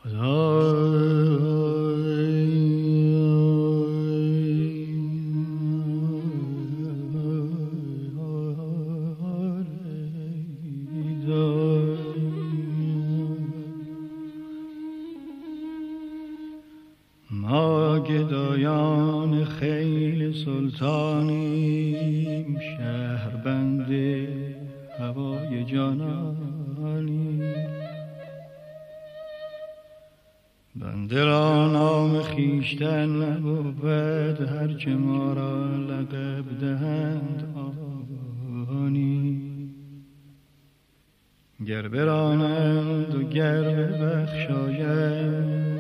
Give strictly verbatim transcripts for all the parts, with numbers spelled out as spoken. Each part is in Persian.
ما گدایان خیل سلطانیم، شهربند هوای جانانیم. بنده را نام خویشتن نبود، هرچه ما را لقب دهند آنی. گر برانند و گر ببخشایند،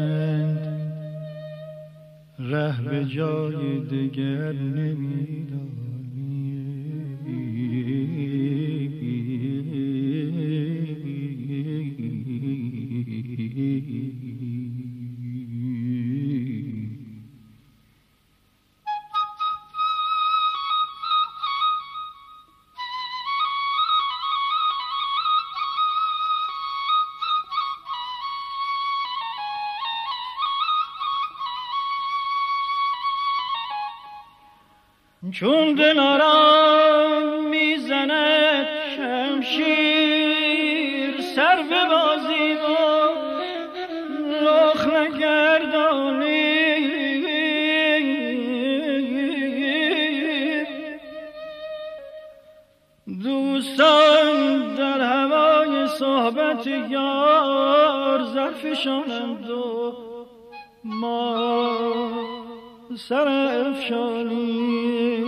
ره به جای دگر نمی‌دانیم. چون دلارام میزند شمشیر، سر به بازی و رخ نگردانی. دوستان در هوای صحبت یار زرفشانند و ما سر افشانی.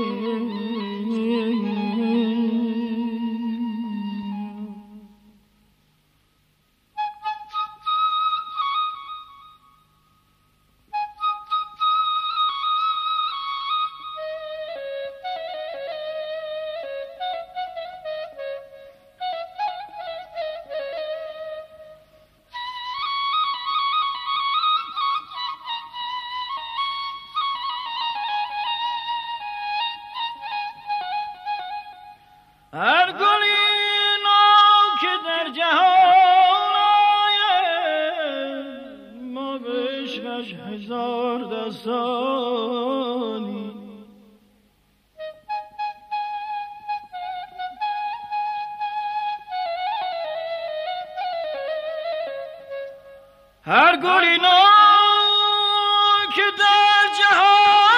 هر گلی نو که در جهان آید، ما به عشقش هزار دستانی. هر گلی نو که در جهان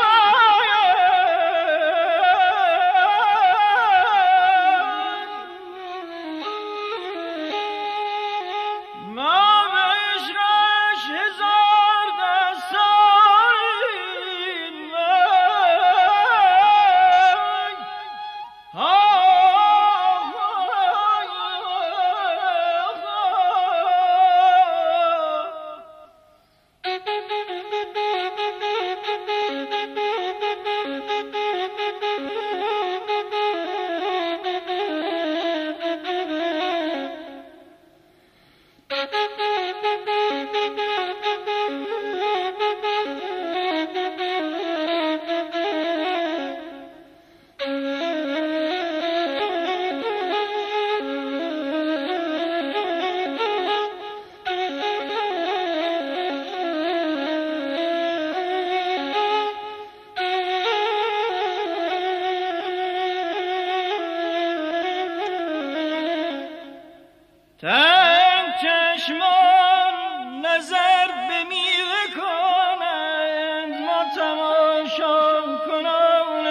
تن چشمان نظر به میوه کنند، ما تماشا کنان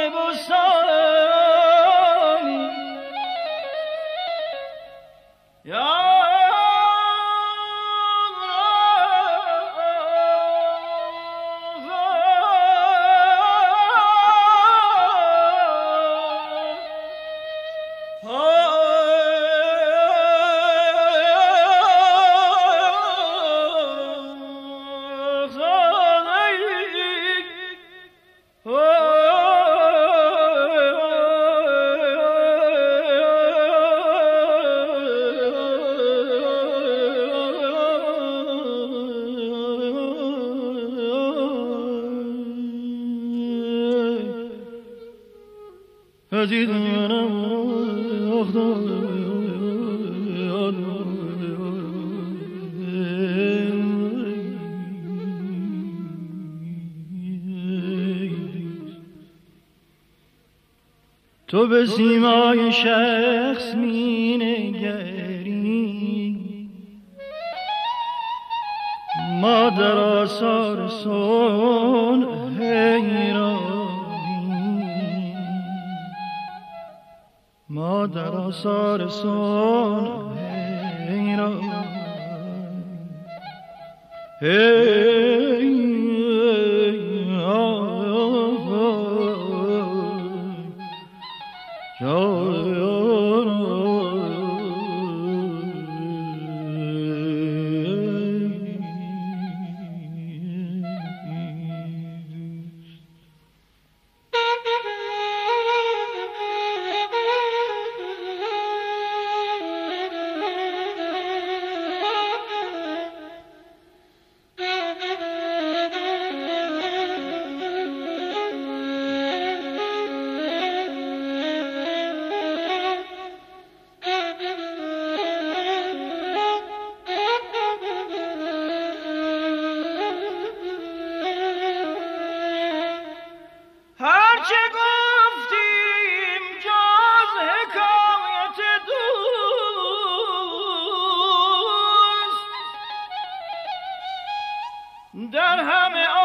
بستانی. یا عزیزم تو به سیمای شخص می نگری، ما در آثار صنع حیرانی، ما در آثار صنع حیرانی. Hey در همه